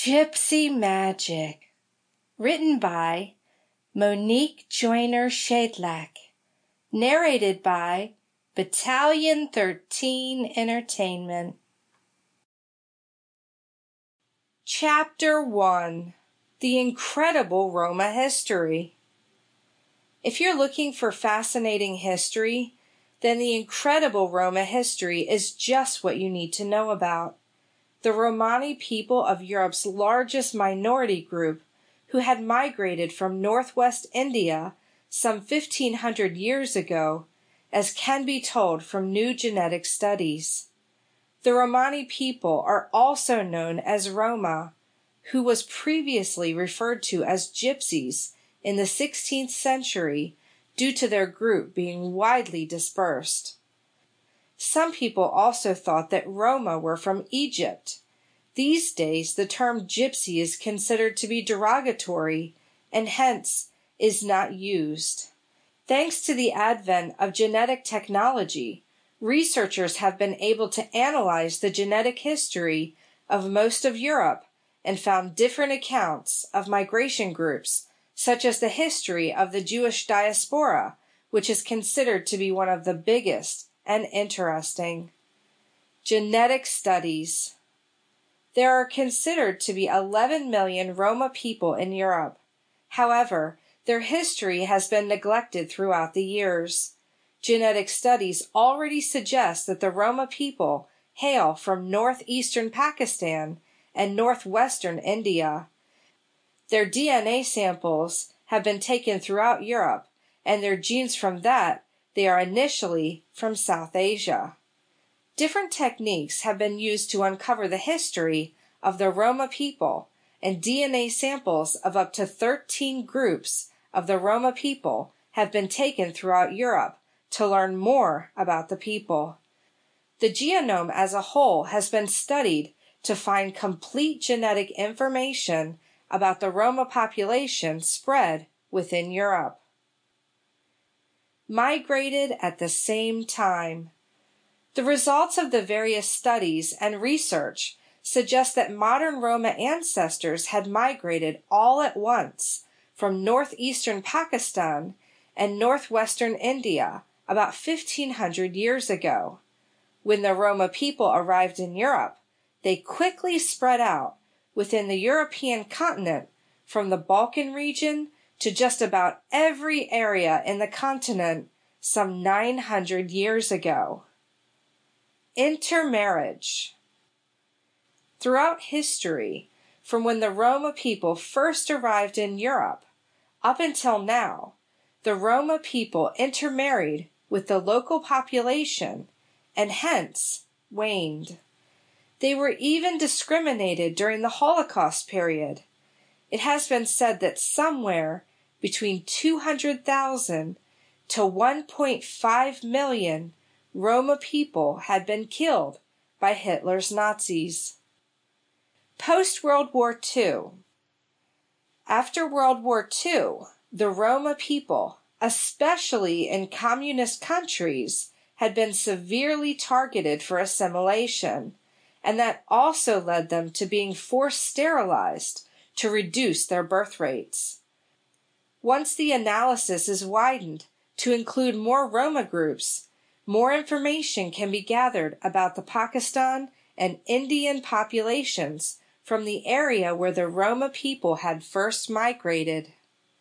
Gypsy Magic, written by Monique Joyner Shadlack, narrated by Battalion 13 Entertainment. Chapter 1: The Incredible Roma History. If you're looking for fascinating history, then the incredible Roma history is just what you need to know about. The Romani people of Europe's largest minority group, who had migrated from northwest India some 1500 years ago, as can be told from new genetic studies. The Romani people are also known as Roma, who was previously referred to as Gypsies in the 16th century due to their group being widely dispersed. Some people also thought that Roma were from Egypt. These days, the term gypsy is considered to be derogatory and hence is not used. Thanks to the advent of genetic technology, researchers have been able to analyze the genetic history of most of Europe and found different accounts of migration groups, such as the history of the Jewish diaspora, which is considered to be one of the biggest and interesting. Genetic studies. There are considered to be 11 million Roma people in Europe. However, their history has been neglected throughout the years. Genetic studies already suggest that the Roma people hail from northeastern Pakistan and northwestern India. Their DNA samples have been taken throughout Europe, and their genes from that they are initially from South Asia. Different techniques have been used to uncover the history of the Roma people, and DNA samples of up to 13 groups of the Roma people have been taken throughout Europe to learn more about the people. The genome as a whole has been studied to find complete genetic information about the Roma population spread within Europe. Migrated at the same time. The results of the various studies and research suggest that modern Roma ancestors had migrated all at once from northeastern Pakistan and northwestern India about 1500 years ago. When the Roma people arrived in Europe, they quickly spread out within the European continent from the Balkan region to just about every area in the continent some 900 years ago. Intermarriage. Throughout history, from when the Roma people first arrived in Europe up until now, the Roma people intermarried with the local population and hence waned. They were even discriminated during the Holocaust period. It has been said that somewhere between 200,000 to 1.5 million Roma people had been killed by Hitler's Nazis. Post-World War II. After World War II, the Roma people, especially in communist countries, had been severely targeted for assimilation, and that also led them to being forced sterilized to reduce their birth rates. Once the analysis is widened to include more Roma groups, more information can be gathered about the Pakistan and Indian populations from the area where the Roma people had first migrated.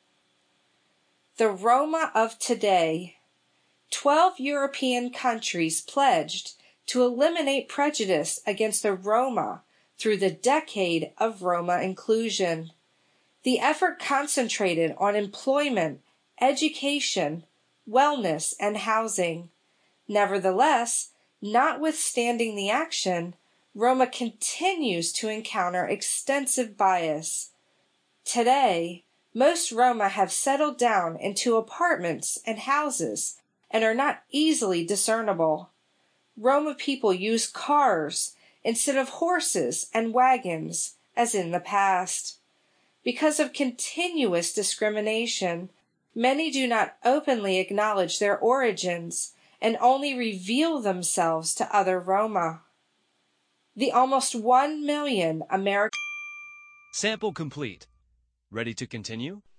The Roma of today. 12 European countries pledged to eliminate prejudice against the Roma through the Decade of Roma Inclusion. The effort concentrated on employment, education, wellness, and housing. Nevertheless, notwithstanding the action, Roma continues to encounter extensive bias. Today, most Roma have settled down into apartments and houses and are not easily discernible. Roma people use cars instead of horses and wagons, as in the past. Because of continuous discrimination, many do not openly acknowledge their origins and only reveal themselves to other Roma. The almost 1 million American Sample complete. Ready to continue?